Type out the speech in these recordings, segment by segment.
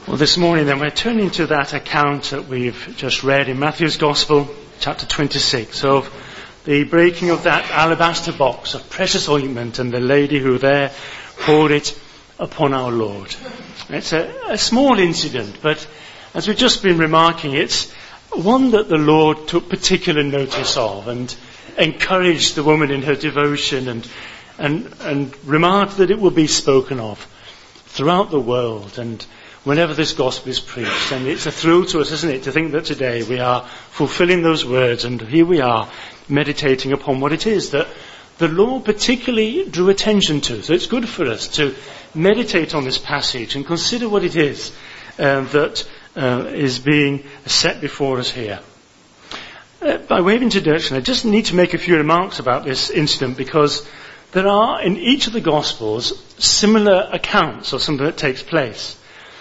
Well, this morning then we're turning to that account that we've just read in Matthew's Gospel, chapter 26, of the breaking of that alabaster box of precious ointment and the lady who there poured it upon our Lord. It's a small incident, but as we've just been remarking, it's one that the Lord took particular notice of and encouraged the woman in her devotion and remarked that it would be spoken of throughout the world and whenever this gospel is preached. And it's a thrill to us, isn't it, to think that today we are fulfilling those words, and here we are meditating upon what it is that the Lord particularly drew attention to. So it's good for us to meditate on this passage and consider what it is that is being set before us here. By way of introduction, I just need to make a few remarks about this incident, because there are in each of the Gospels similar accounts of something that takes place.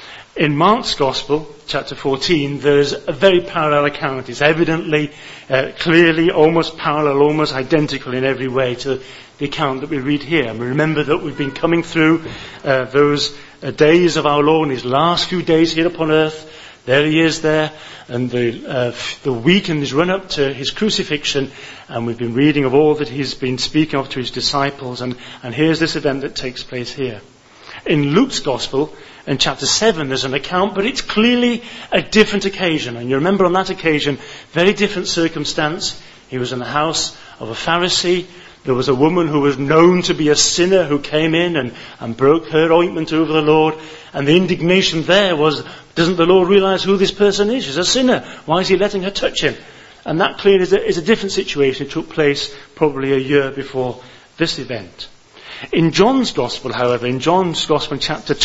In Mark's Gospel, chapter 14, there's a very parallel account. It's evidently, clearly, almost parallel, almost identical in every way to the account that we read here. And we remember that we've been coming through those days of our Lord, in his last few days here upon earth. There he is there, and the week in his run-up to his crucifixion, and we've been reading of all that he's been speaking of to his disciples, and here's this event that takes place here. In Luke's Gospel, in chapter 7, there's an account, but it's clearly a different occasion. And you remember on that occasion, very different circumstance. He was in the house of a Pharisee. There was a woman who was known to be a sinner who came in and broke her ointment over the Lord. And the indignation there was, doesn't the Lord realize who this person is? She's a sinner. Why is he letting her touch him? And that clearly is a different situation. It took place probably a year before this event. In John's Gospel, however, in John's Gospel in chapter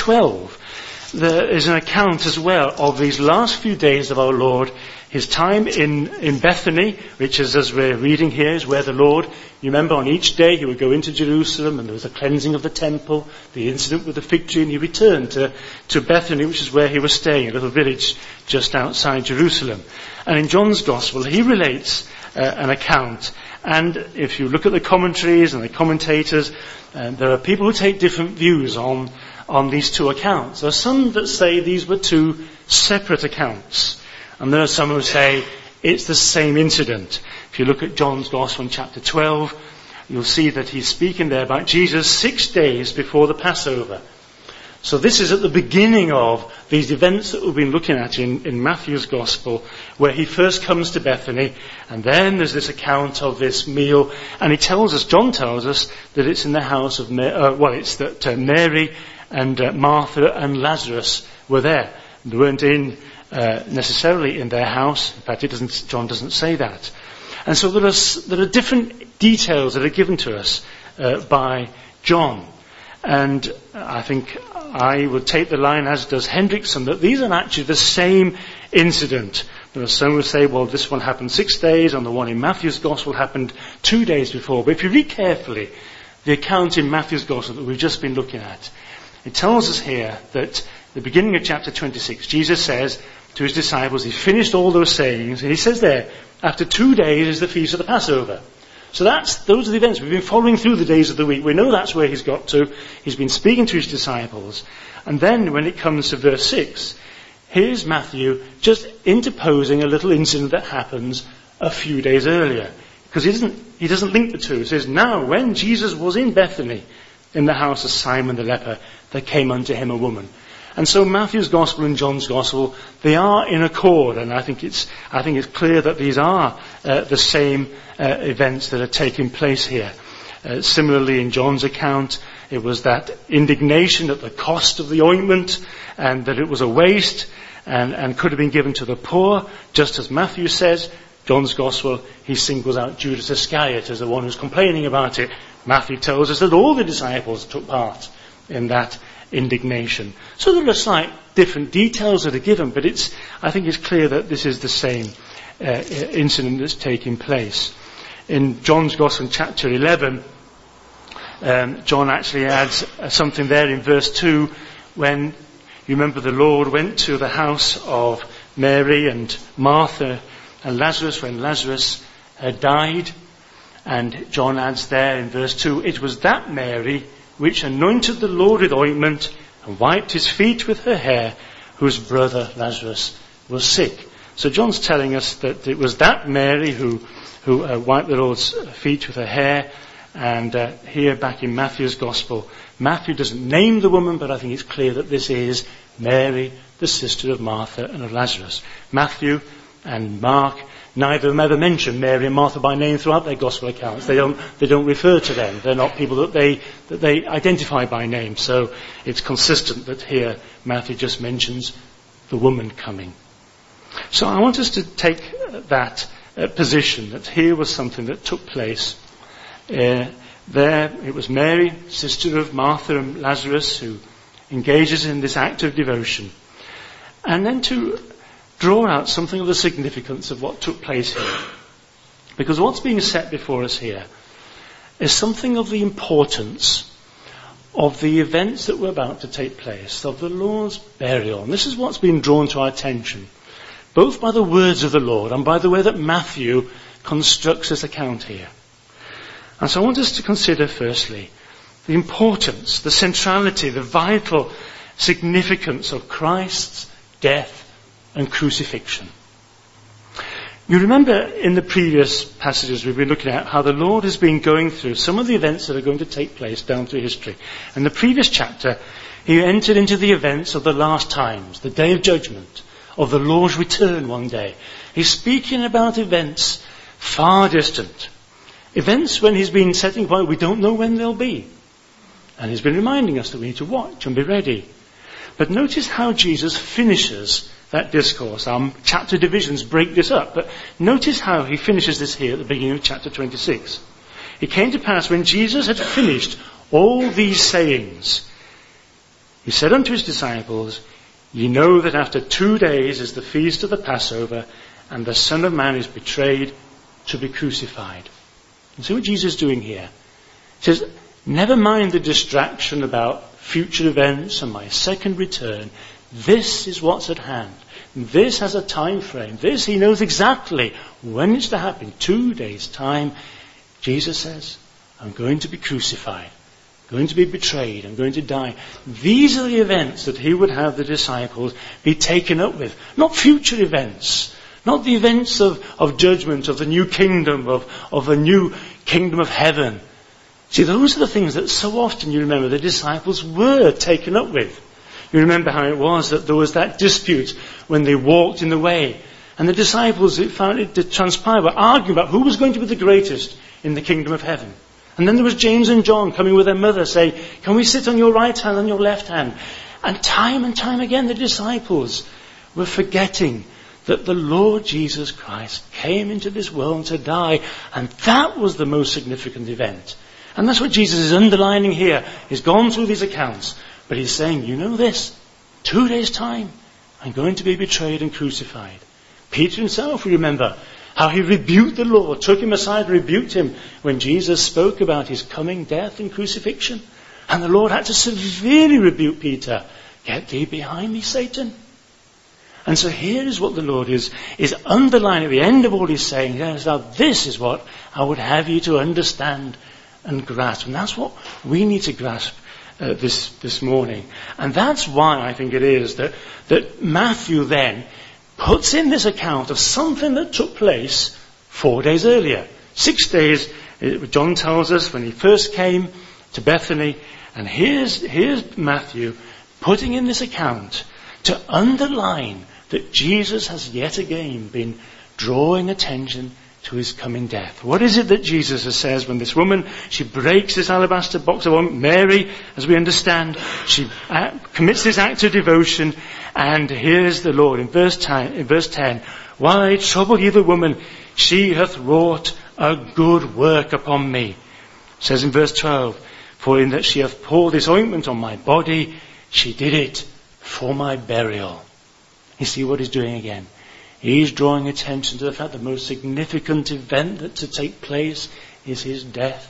12, there is an account as well of these last few days of our Lord, his time in Bethany, which is, as we're reading here, is where the Lord, you remember, on each day he would go into Jerusalem, and there was a cleansing of the temple, the incident with the fig tree, and he returned to Bethany, which is where he was staying, a little village just outside Jerusalem. And in John's Gospel, he relates an account. And if you look at the commentaries and the commentators, there are people who take different views on these two accounts. There are some that say these were two separate accounts. And there are some who say it's the same incident. If you look at John's Gospel in chapter 12, you'll see that he's speaking there about Jesus 6 days before the Passover. So this is at the beginning of these events that we've been looking at in Matthew's Gospel, where he first comes to Bethany, and then there's this account of this meal, and John tells us that it's in the house of Mary and Martha and Lazarus were there. They weren't necessarily in their house. In fact, John doesn't say that. And so there are different details that are given to us by John. And I think I would take the line, as does Hendrickson, that these are actually the same incident. There are some who say, well, this one happened 6 days, and the one in Matthew's Gospel happened 2 days before. But if you read carefully the account in Matthew's Gospel that we've just been looking at, it tells us here that at the beginning of chapter 26, Jesus says to his disciples, he's finished all those sayings, and he says there, after 2 days is the feast of the Passover. So those are the events. We've been following through the days of the week. We know that's where he's got to. He's been speaking to his disciples. And then when it comes to verse 6, here's Matthew just interposing a little incident that happens a few days earlier. Because he doesn't link the two. He says, now when Jesus was in Bethany, in the house of Simon the leper, there came unto him a woman. And so Matthew's Gospel and John's Gospel, they are in accord, and I think it's clear that these are the same events that are taking place here. Similarly, in John's account, it was that indignation at the cost of the ointment, and that it was a waste, and could have been given to the poor, just as Matthew says. John's Gospel, he singles out Judas Iscariot as the one who's complaining about it. Matthew tells us that all the disciples took part in that indignation. So there are slight different details that are given, but I think it's clear that this is the same incident that's taking place. In John's Gospel in chapter 11, John actually adds something there in verse 2, when you remember the Lord went to the house of Mary and Martha and Lazarus when Lazarus had died. And John adds there in verse 2, it was that Mary which anointed the Lord with ointment and wiped his feet with her hair, whose brother Lazarus was sick. So John's telling us that it was that Mary who wiped the Lord's feet with her hair. And here back in Matthew's Gospel, Matthew doesn't name the woman, but I think it's clear that this is Mary, the sister of Martha and of Lazarus. Matthew and Mark, neither of them ever mention Mary and Martha by name throughout their Gospel accounts. They don't refer to them. They're not people that they identify by name. So it's consistent that here Matthew just mentions the woman coming. So I want us to take that position that here was something that took place. There it was Mary, sister of Martha and Lazarus, who engages in this act of devotion. And then to draw out something of the significance of what took place here. Because what's being set before us here is something of the importance of the events that were about to take place, of the Lord's burial. And this is what's been drawn to our attention, both by the words of the Lord and by the way that Matthew constructs this account here. And so I want us to consider firstly the importance, the centrality, the vital significance of Christ's death and crucifixion. You remember in the previous passages we've been looking at how the Lord has been going through some of the events that are going to take place down through history. In the previous chapter, he entered into the events of the last times, the day of judgment, of the Lord's return one day. He's speaking about events far distant. Events when he's been setting point, we don't know when they'll be. And he's been reminding us that we need to watch and be ready. But notice how Jesus finishes that discourse. Our chapter divisions break this up. But notice how he finishes this here at the beginning of chapter 26. It came to pass when Jesus had finished all these sayings, he said unto his disciples, Ye know that after 2 days is the feast of the Passover, and the Son of Man is betrayed to be crucified. And see what Jesus is doing here. He says, never mind the distraction about future events and my second return. This is what's at hand. This has a time frame. This, he knows exactly when it's to happen. 2 days' time. Jesus says, I'm going to be crucified. Going to be betrayed. I'm going to die. These are the events that he would have the disciples be taken up with. Not future events. Not the events of judgment, of the new kingdom, of a new kingdom of heaven. See, those are the things that so often, you remember, the disciples were taken up with. You remember how it was that there was that dispute when they walked in the way. And the disciples, it found it to transpire, were arguing about who was going to be the greatest in the kingdom of heaven. And then there was James and John coming with their mother saying, can we sit on your right hand and your left hand? And time again the disciples were forgetting that the Lord Jesus Christ came into this world to die. And that was the most significant event. And that's what Jesus is underlining here. He's gone through these accounts. But he's saying, you know this, 2 days' time, I'm going to be betrayed and crucified. Peter himself, remember, how he rebuked the Lord, took him aside and rebuked him when Jesus spoke about his coming death and crucifixion. And the Lord had to severely rebuke Peter. Get thee behind me, Satan. And so here is what the Lord is underlining at the end of all he's saying. Now this is what I would have you to understand and grasp. And that's what we need to grasp this morning. And that's why I think it is that Matthew then puts in this account of something that took place 4 days earlier. 6 days, John tells us, when he first came to Bethany. And here's Matthew putting in this account to underline that Jesus has yet again been drawing attention to his coming death. What is it that Jesus says when this woman, she breaks this alabaster box of oil? Mary, as we understand, she commits this act of devotion, and here's the Lord in verse 10, why trouble ye the woman? She hath wrought a good work upon me. It says in verse 12, for in that she hath poured this ointment on my body, she did it for my burial. You see what he's doing again? He's drawing attention to the fact the most significant event that to take place is his death,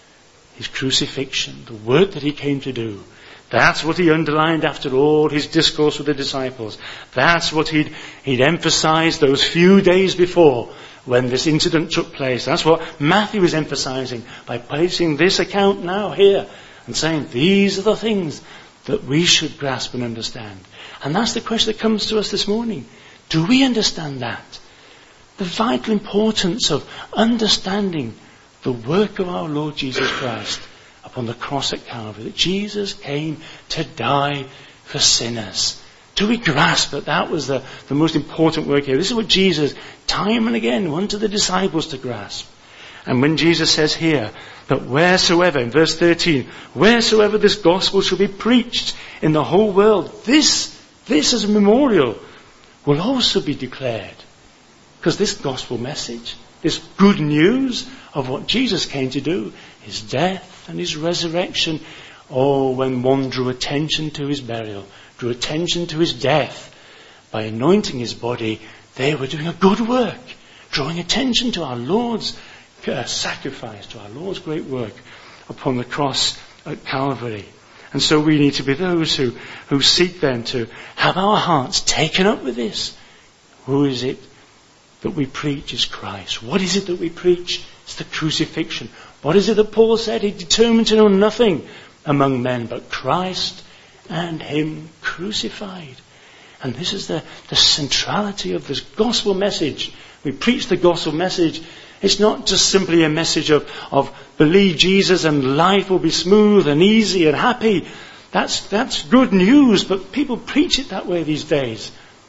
his crucifixion, the work that he came to do. That's what he underlined after all his discourse with the disciples. That's what he'd emphasized those few days before when this incident took place. That's what Matthew is emphasizing by placing this account now here and saying these are the things that we should grasp and understand. And that's the question that comes to us this morning. Do we understand that? The vital importance of understanding the work of our Lord Jesus Christ upon the cross at Calvary. That Jesus came to die for sinners. Do we grasp that that was the most important work here? This is what Jesus, time and again, wanted the disciples to grasp. And when Jesus says here that wheresoever, in verse 13, wheresoever this gospel shall be preached in the whole world, this as a memorial will also be declared. Because this gospel message, this good news of what Jesus came to do, his death and his resurrection, when one drew attention to his burial, drew attention to his death, by anointing his body, they were doing a good work, drawing attention to our Lord's sacrifice, to our Lord's great work upon the cross at Calvary. And so we need to be those who seek then to have our hearts taken up with this. Who is it that we preach is Christ? What is it that we preach? It's the crucifixion. What is it that Paul said? He determined to know nothing among men but Christ and him crucified. And this is the centrality of this gospel message. We preach the gospel message. It's not just simply a message of believe Jesus and life will be smooth and easy and happy. That's good news, but people preach it that way these days.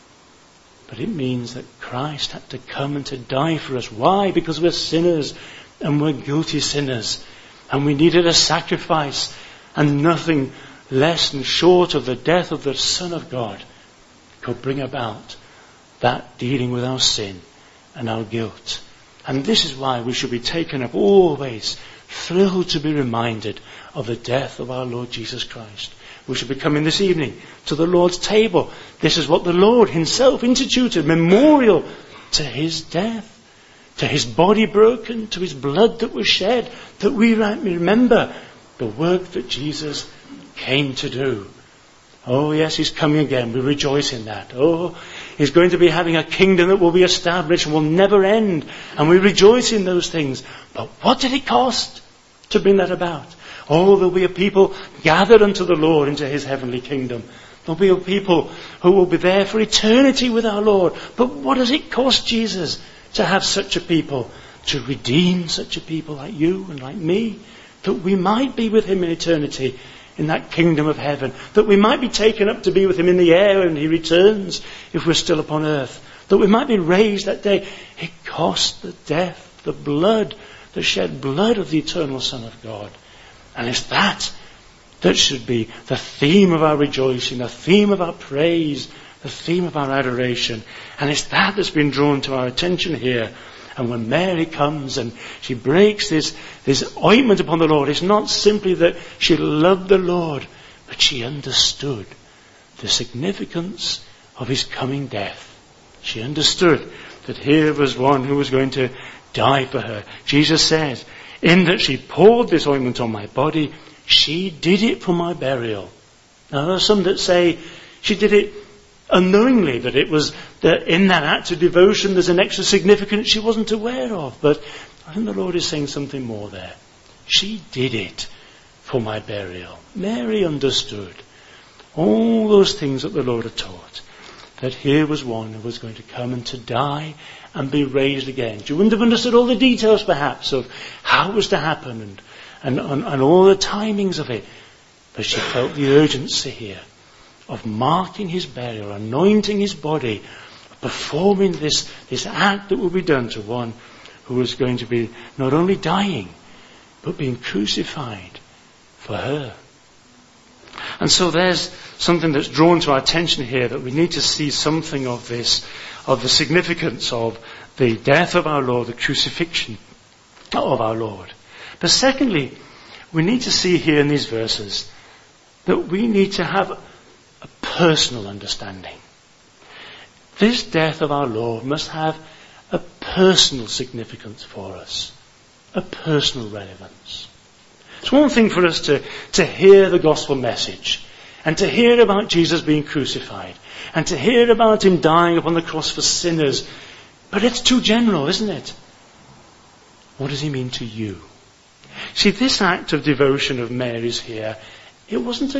But it means that Christ had to come and to die for us. Why? Because we're sinners and we're guilty sinners. And we needed a sacrifice, and nothing less than short of the death of the Son of God could bring about that dealing with our sin and our guilt. And this is why we should be taken up always, thrilled to be reminded of the death of our Lord Jesus Christ. We should be coming this evening to the Lord's table. This is what the Lord himself instituted, memorial to his death, to his body broken, to his blood that was shed, that we might remember the work that Jesus came to do. Oh yes, he's coming again. We rejoice in that. Oh, he's going to be having a kingdom that will be established and will never end. And we rejoice in those things. But what did it cost to bring that about? Oh, there'll be a people gathered unto the Lord into his heavenly kingdom. There'll be a people who will be there for eternity with our Lord. But what does it cost Jesus to have such a people? To redeem such a people like you and like me? That we might be with him in eternity, in that kingdom of heaven. That we might be taken up to be with him in the air when he returns, if we're still upon earth. That we might be raised that day. It cost the death, the blood, the shed blood of the eternal Son of God. And it's that should be the theme of our rejoicing, the theme of our praise, the theme of our adoration. And it's that that's been drawn to our attention here. And when Mary comes and she breaks this ointment upon the Lord, it's not simply that she loved the Lord, but she understood the significance of his coming death. She understood that here was one who was going to die for her. Jesus says, in that she poured this ointment on my body, she did it for my burial. Now there are some that say she did it unknowingly, that it was that in that act of devotion there's an extra significance she wasn't aware of. But I think the Lord is saying something more there. She did it for my burial. Mary understood all those things that the Lord had taught. That here was one who was going to come and to die and be raised again. She wouldn't have understood all the details perhaps of how it was to happen and all the timings of it. But she felt the urgency here of marking his burial, anointing his body, performing this act that will be done to one who was going to be not only dying, but being crucified for her. And so there's something that's drawn to our attention here, that we need to see something of this, of the significance of the death of our Lord, the crucifixion of our Lord. But secondly, we need to see here in these verses that we need to have a personal understanding. This death of our Lord must have a personal significance for us, a personal relevance. It's one thing for us to hear the gospel message and to hear about Jesus being crucified and to hear about him dying upon the cross for sinners. But it's too general, isn't it? What does he mean to you? See, this act of devotion of Mary's here, it wasn't a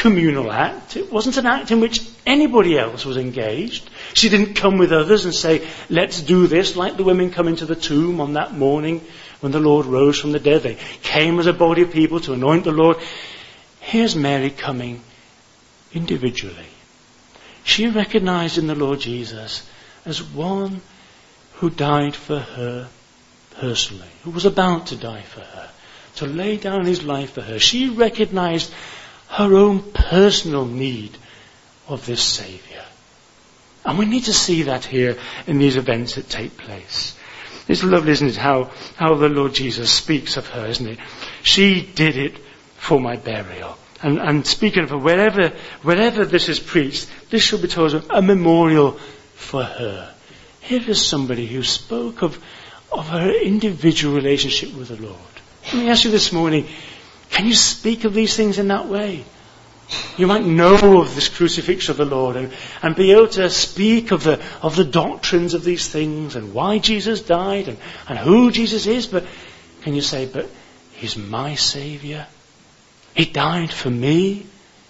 communal act. It wasn't an act in which anybody else was engaged. She didn't come with others and say, let's do this, like the women come into the tomb on that morning when the Lord rose from the dead. They came as a body of people to anoint the Lord. Here's Mary coming individually. She recognized in the Lord Jesus as one who died for her personally, who was about to die for her, to lay down his life for her. She recognized her own personal need of this Saviour. And we need to see that here in these events that take place. It's lovely, isn't it, how the Lord Jesus speaks of her, isn't it? She did it for my burial. And speaking of her, wherever this is preached, this should be told as a memorial for her. Here is somebody who spoke of her individual relationship with the Lord. Let me ask you this morning, can you speak of these things in that way? You might know of this crucifixion of the Lord and be able to speak of the doctrines of these things and why Jesus died and who Jesus is, but can you say, but he's my Saviour? He died for me.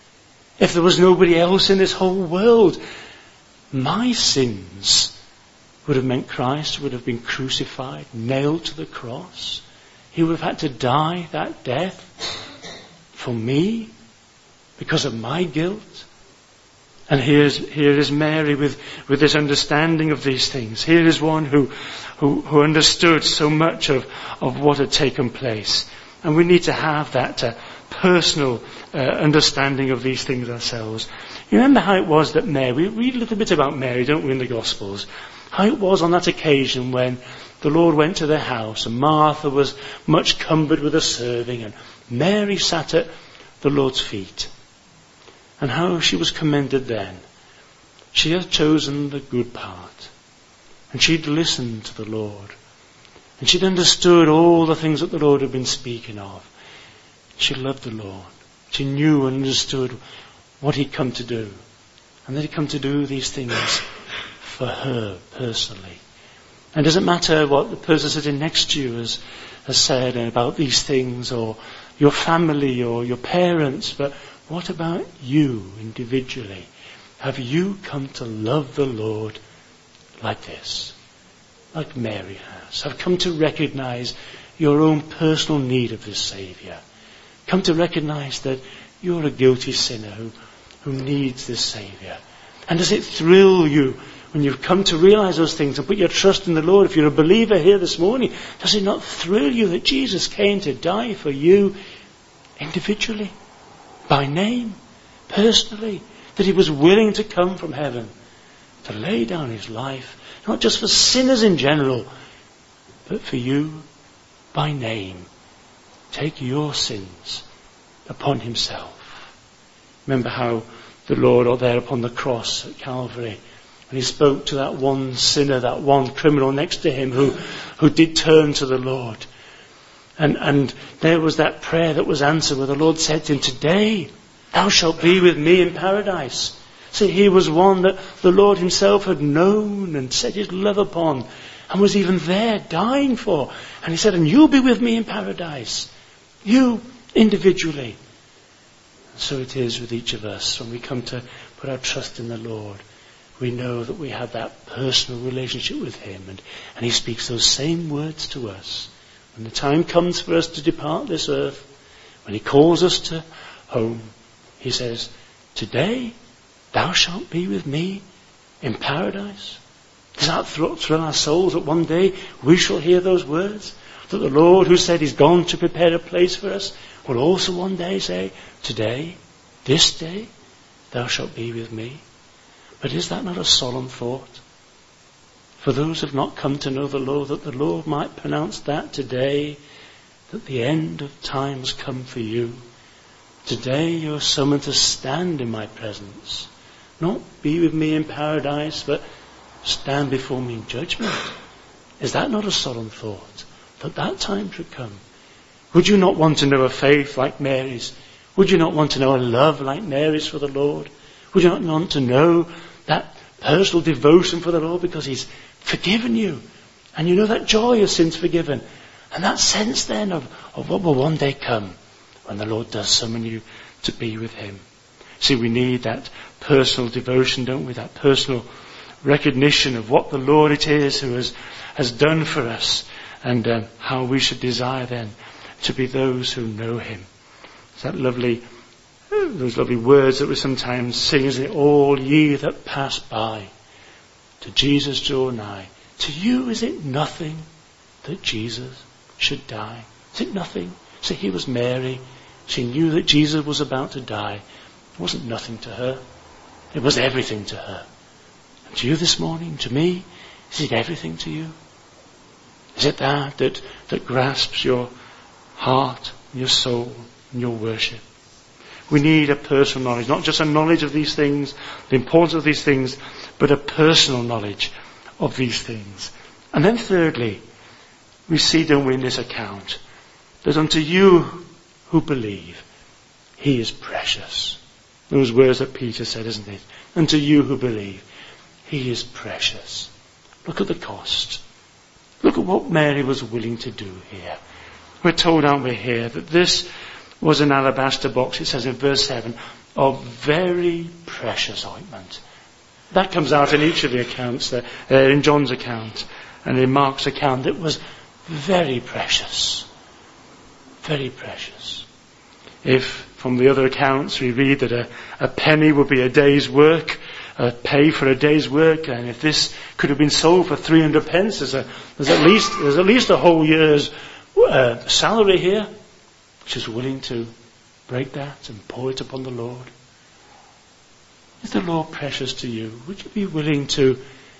If there was nobody else in this whole world, my sins would have meant Christ would have been crucified, nailed to the cross. He would have had to die that death for me because of my guilt. And here is Mary with this understanding of these things. Here is one who understood so much of what had taken place. And we need to have that personal understanding of these things ourselves. You remember how it was that Mary, we read a little bit about Mary, don't we, in the Gospels? How it was on that occasion when the Lord went to their house and Martha was much cumbered with the serving and Mary sat at the Lord's feet. And how she was commended then. She had chosen the good part. And she'd listened to the Lord. And she'd understood all the things that the Lord had been speaking of. She loved the Lord. She knew and understood what he'd come to do. And that he'd come to do these things for her personally. And it doesn't matter what the person sitting next to you has said about these things, or your family or your parents, but what about you individually? Have you come to love the Lord like this? Like Mary has. Have come to recognize your own personal need of this Saviour. Come to recognize that you're a guilty sinner who needs this Saviour. And does it thrill you when you've come to realize those things and put your trust in the Lord? If you're a believer here this morning, does it not thrill you that Jesus came to die for you individually? By name, personally, that he was willing to come from heaven to lay down his life, not just for sinners in general, but for you by name. Take your sins upon himself. Remember how the Lord there upon the cross at Calvary, when he spoke to that one sinner, that one criminal next to him who did turn to the Lord. And there was that prayer that was answered where the Lord said to him, today thou shalt be with me in paradise. See, he was one that the Lord himself had known and set his love upon and was even there dying for. And he said, and you'll be with me in paradise. You individually. So it is with each of us when we come to put our trust in the Lord. We know that we have that personal relationship with him, and he speaks those same words to us. When the time comes for us to depart this earth, when he calls us to home, he says, today thou shalt be with me in paradise. Does that thrill our souls that one day we shall hear those words? That the Lord who said he's gone to prepare a place for us will also one day say, today, this day, thou shalt be with me. But is that not a solemn thought? For those who have not come to know the Lord, that the Lord might pronounce that today, that the end of time has come for you. Today you are summoned to stand in my presence. Not be with me in paradise, but stand before me in judgment. Is that not a solemn thought? That time should come. Would you not want to know a faith like Mary's? Would you not want to know a love like Mary's for the Lord? Would you not want to know that personal devotion for the Lord because he's forgiven you? And you know that joy of sins forgiven. And that sense then of what will one day come when the Lord does summon you to be with him. See, we need that personal devotion, don't we? That personal recognition of what the Lord it is who has done for us, and how we should desire then to be those who know him. It's that those lovely words that we sometimes sing, isn't it? All ye that pass by, to Jesus draw nigh. To you is it nothing that Jesus should die? Is it nothing? So here was Mary. She knew that Jesus was about to die. It wasn't nothing to her. It was everything to her. And to you this morning, to me, is it everything to you? Is it that grasps your heart, your soul, and your worship? We need a personal knowledge, not just a knowledge of these things, the importance of these things, but a personal knowledge of these things. And then thirdly, we see, don't we, in this account, that unto you who believe, he is precious. Those words that Peter said, isn't it? Unto you who believe, he is precious. Look at the cost. Look at what Mary was willing to do here. We're told, aren't we, here, that this was an alabaster box, it says in verse 7, of very precious ointment. That comes out in each of the accounts there, in John's account and in Mark's account. It was very precious. Very precious. If from the other accounts we read that a penny would be a day's work, pay for a day's work, and if this could have been sold for 300 pence, there's at least a whole year's salary here, which is willing to break that and pour it upon the Lord. Is the Lord precious to you? Would you be willing to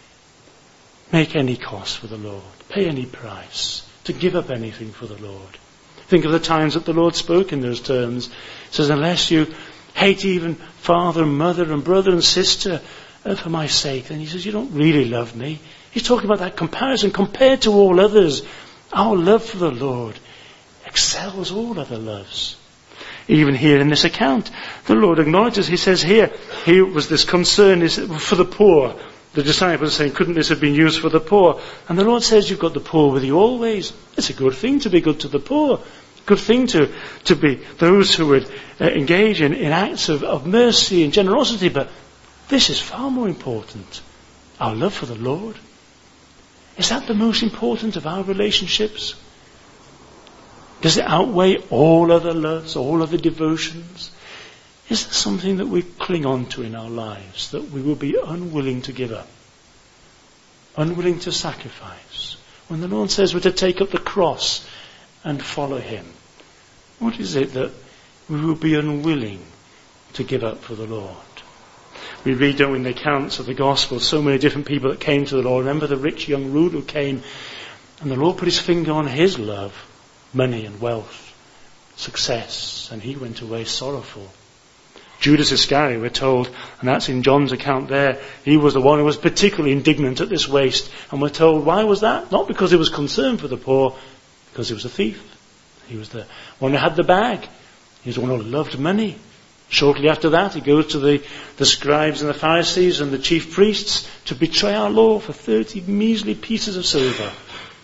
make any cost for the Lord, pay any price, to give up anything for the Lord? Think of the times that the Lord spoke in those terms. He says, unless you hate even father and mother and brother and sister for my sake, then he says, you don't really love me. He's talking about that comparison. Compared to all others, our love for the Lord excels all other loves. Even here in this account, the Lord acknowledges, he says here was this concern for the poor. The disciples are saying, couldn't this have been used for the poor? And the Lord says, you've got the poor with you always. It's a good thing to be good to the poor. Good thing to be those who would engage in acts of mercy and generosity. But this is far more important. Our love for the Lord. Is that the most important of our relationships? Does it outweigh all other loves, all other devotions? Is there something that we cling on to in our lives that we will be unwilling to give up? Unwilling to sacrifice? When the Lord says we're to take up the cross and follow him, what is it that we will be unwilling to give up for the Lord? We read down in the accounts of the gospel so many different people that came to the Lord. Remember the rich young ruler who came, and the Lord put his finger on his love, money and wealth, success, and he went away sorrowful. Judas Iscariot, we're told, and that's in John's account there, he was the one who was particularly indignant at this waste. And we're told, why was that? Not because he was concerned for the poor, because he was a thief. He was the one who had the bag. He was the one who loved money. Shortly after that, he goes to the scribes and the Pharisees and the chief priests to betray our Lord for 30 measly pieces of silver.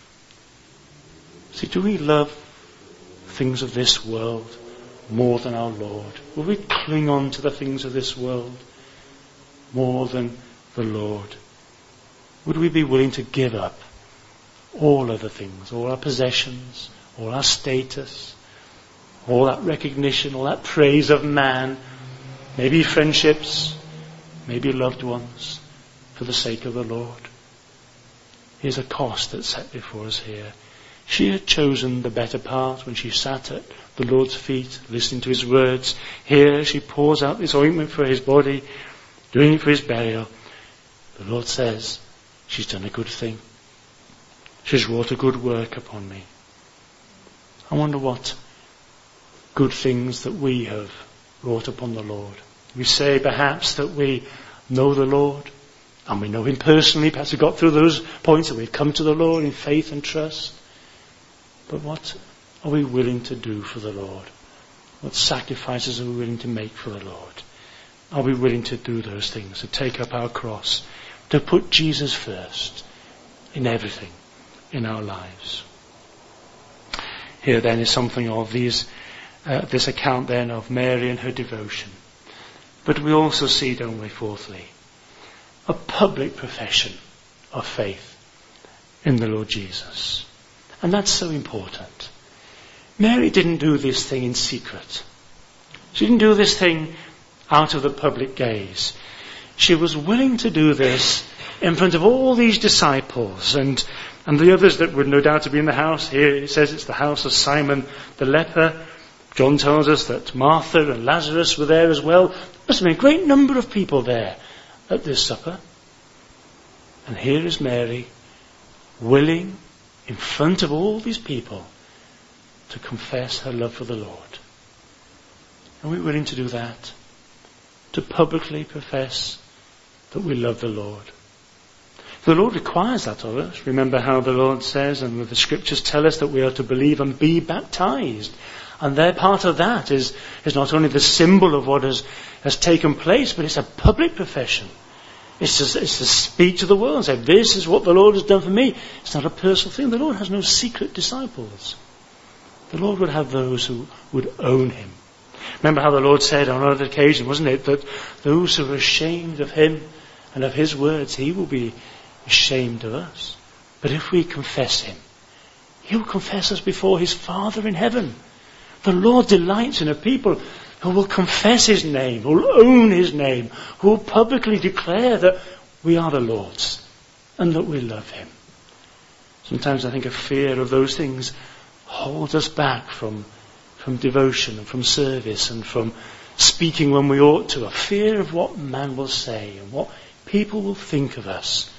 See, do we love things of this world more than our Lord? Will we cling on to the things of this world more than the Lord? Would we be willing to give up all other things, all our possessions, all our status, all that recognition, all that praise of man, maybe friendships, maybe loved ones, for the sake of the Lord? Here's a cost that's set before us here. She had chosen the better part when she sat at the Lord's feet, listening to his words. Here she pours out this ointment for his body, doing it for his burial. The Lord says, she's done a good thing. She's wrought a good work upon me. I wonder what good things that we have wrought upon the Lord. We say perhaps that we know the Lord, and we know him personally. Perhaps we've got through those points that we've come to the Lord in faith and trust. But what are we willing to do for the Lord? What sacrifices are we willing to make for the Lord? Are we willing to do those things, to take up our cross, to put Jesus first in everything in our lives? Here then is something of this account then of Mary and her devotion. But we also see, don't we, fourthly, a public profession of faith in the Lord Jesus. And that's so important. Mary didn't do this thing in secret. She didn't do this thing out of the public gaze. She was willing to do this in front of all these disciples and the others that would no doubt be in the house. Here it says it's the house of Simon the leper. John tells us that Martha and Lazarus were there as well. There must have been a great number of people there at this supper. And here is Mary, willing, in front of all these people, to confess her love for the Lord. Are we willing to do that? To publicly profess that we love the Lord? The Lord requires that of us. Remember how the Lord says, and the scriptures tell us, that we are to believe and be baptized. And their part of that is not only the symbol of what has taken place, but it's a public profession. It's to speak to the world and say, this is what the Lord has done for me. It's not a personal thing. The Lord has no secret disciples. The Lord would have those who would own him. Remember how the Lord said on another occasion, wasn't it, that those who are ashamed of him and of his words, he will be ashamed of us. But if we confess him, he will confess us before his Father in heaven. The Lord delights in a people who will confess his name, who will own his name, who will publicly declare that we are the Lord's and that we love him. Sometimes I think a fear of those things holds us back from devotion and from service and from speaking when we ought to. A fear of what man will say and what people will think of us.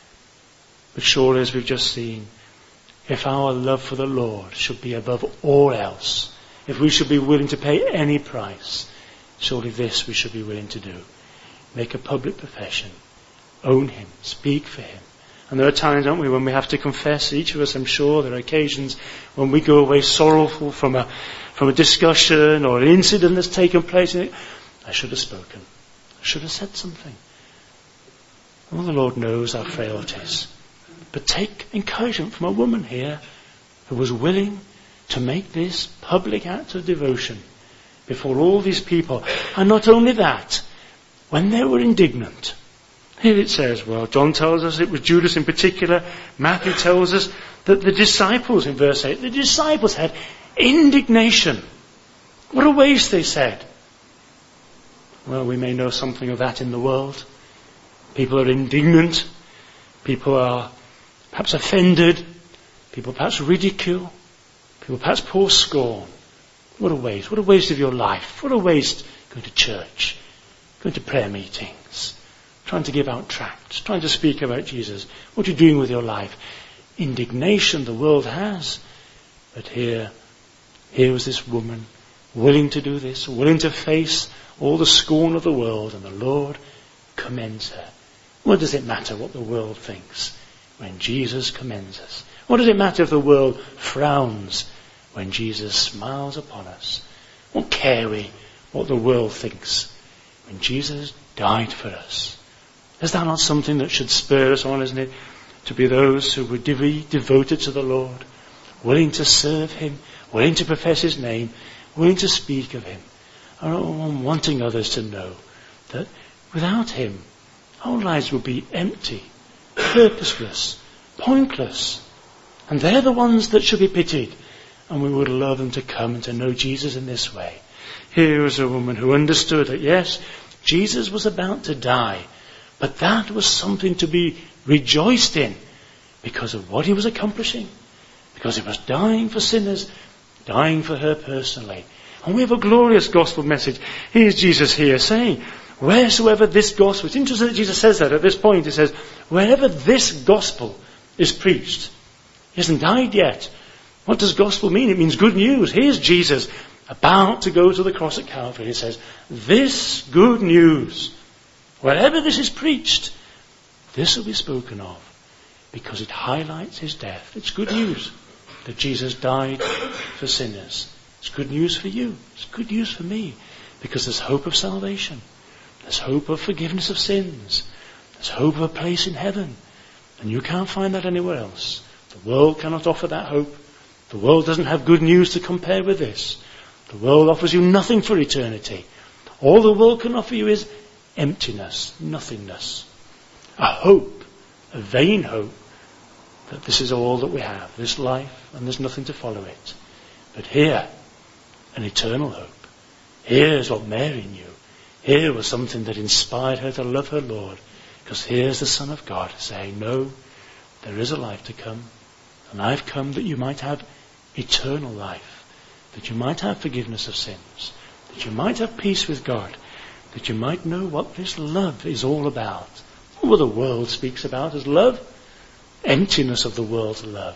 But surely, as we've just seen, if our love for the Lord should be above all else, if we should be willing to pay any price, surely this we should be willing to do. Make a public profession. Own him. Speak for him. And there are times, aren't we, when we have to confess. Each of us, I'm sure, there are occasions when we go away sorrowful from a discussion or an incident that's taken place. And I should have spoken. I should have said something. Well, the Lord knows our frailties. But take encouragement from a woman here who was willing to make this public act of devotion before all these people. And not only that, when they were indignant. Here it says, well, John tells us it was Judas in particular. Matthew tells us that the disciples, in verse 8, the disciples had indignation. What a waste, they said. Well, we may know something of that in the world. People are indignant. People are perhaps offended. People perhaps ridicule. People perhaps pour scorn. What a waste. What a waste of your life. What a waste going to church, going to prayer meetings, trying to give out tracts, trying to speak about Jesus. What are you doing with your life? Indignation the world has. But here was this woman willing to do this, willing to face all the scorn of the world, and the Lord commends her. What does it matter what the world thinks when Jesus commends us? What does it matter if the world frowns when Jesus smiles upon us? What care we what the world thinks when Jesus died for us? Is that not something that should spur us on, isn't it? To be those who would be devoted to the Lord, willing to serve him, willing to profess his name, willing to speak of him, and wanting others to know that without him, our lives would be empty, purposeless, pointless. And they're the ones that should be pitied. And we would love them to come and to know Jesus in this way. Here was a woman who understood that, yes, Jesus was about to die. But that was something to be rejoiced in because of what he was accomplishing. Because he was dying for sinners, dying for her personally. And we have a glorious gospel message. Here's Jesus here saying, wheresoever this gospel, it's interesting that Jesus says that at this point. He says, wherever this gospel is preached. He hasn't died yet. What does gospel mean? It means good news. Here's Jesus about to go to the cross at Calvary. He says, this good news, wherever this is preached, this will be spoken of because it highlights his death. It's good news that Jesus died for sinners. It's good news for you. It's good news for me because there's hope of salvation. There's hope of forgiveness of sins. There's hope of a place in heaven. And you can't find that anywhere else. The world cannot offer that hope. The world doesn't have good news to compare with this. The world offers you nothing for eternity. All the world can offer you is emptiness, nothingness. A hope, a vain hope, that this is all that we have, this life, and there's nothing to follow it. But here, an eternal hope. Here's what Mary knew. Here was something that inspired her to love her Lord. Because here's the Son of God saying, no, there is a life to come. And I've come that you might have eternal life. That you might have forgiveness of sins. That you might have peace with God. That you might know what this love is all about. What the world speaks about as love. Emptiness of the world's love.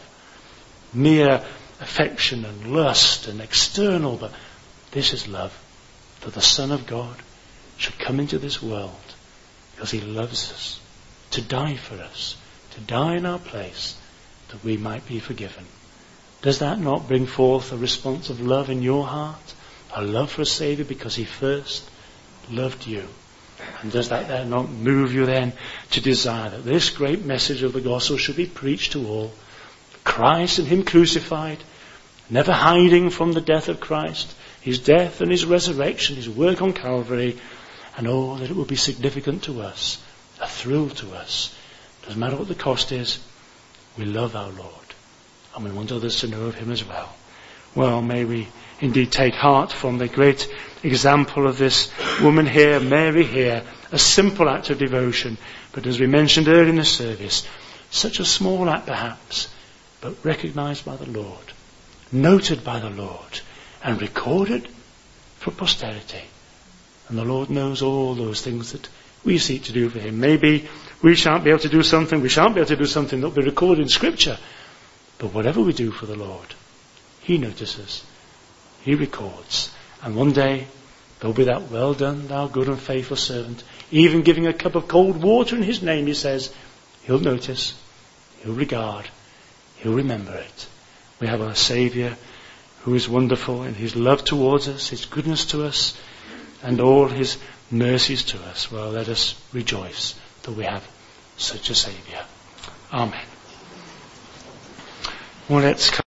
Mere affection and lust and external. But this is love. That the Son of God should come into this world because he loves us, to die for us, to die in our place, that we might be forgiven. Does that not bring forth a response of love in your heart? A love for a Saviour because he first loved you? And does that then not move you then to desire that this great message of the gospel should be preached to all? Christ and him crucified, never hiding from the death of Christ, his death and his resurrection, his work on Calvary, and oh, that it will be significant to us, a thrill to us. Doesn't matter what the cost is, we love our Lord, and we want others to know of him as well. Well, may we indeed take heart from the great example of this woman here, Mary here, a simple act of devotion, but as we mentioned earlier in the service, such a small act perhaps, but recognized by the Lord, noted by the Lord, and recorded for posterity. And the Lord knows all those things that we seek to do for him. Maybe we shan't be able to do something that will be recorded in Scripture. But whatever we do for the Lord, he notices, he records. And one day, there'll be that well done, thou good and faithful servant. Even giving a cup of cold water in his name, he says, he'll notice, he'll regard, he'll remember it. We have a Saviour who is wonderful in his love towards us, his goodness to us, and all his mercies to us. Well, let us rejoice that we have such a Saviour. Amen. Well, let's come.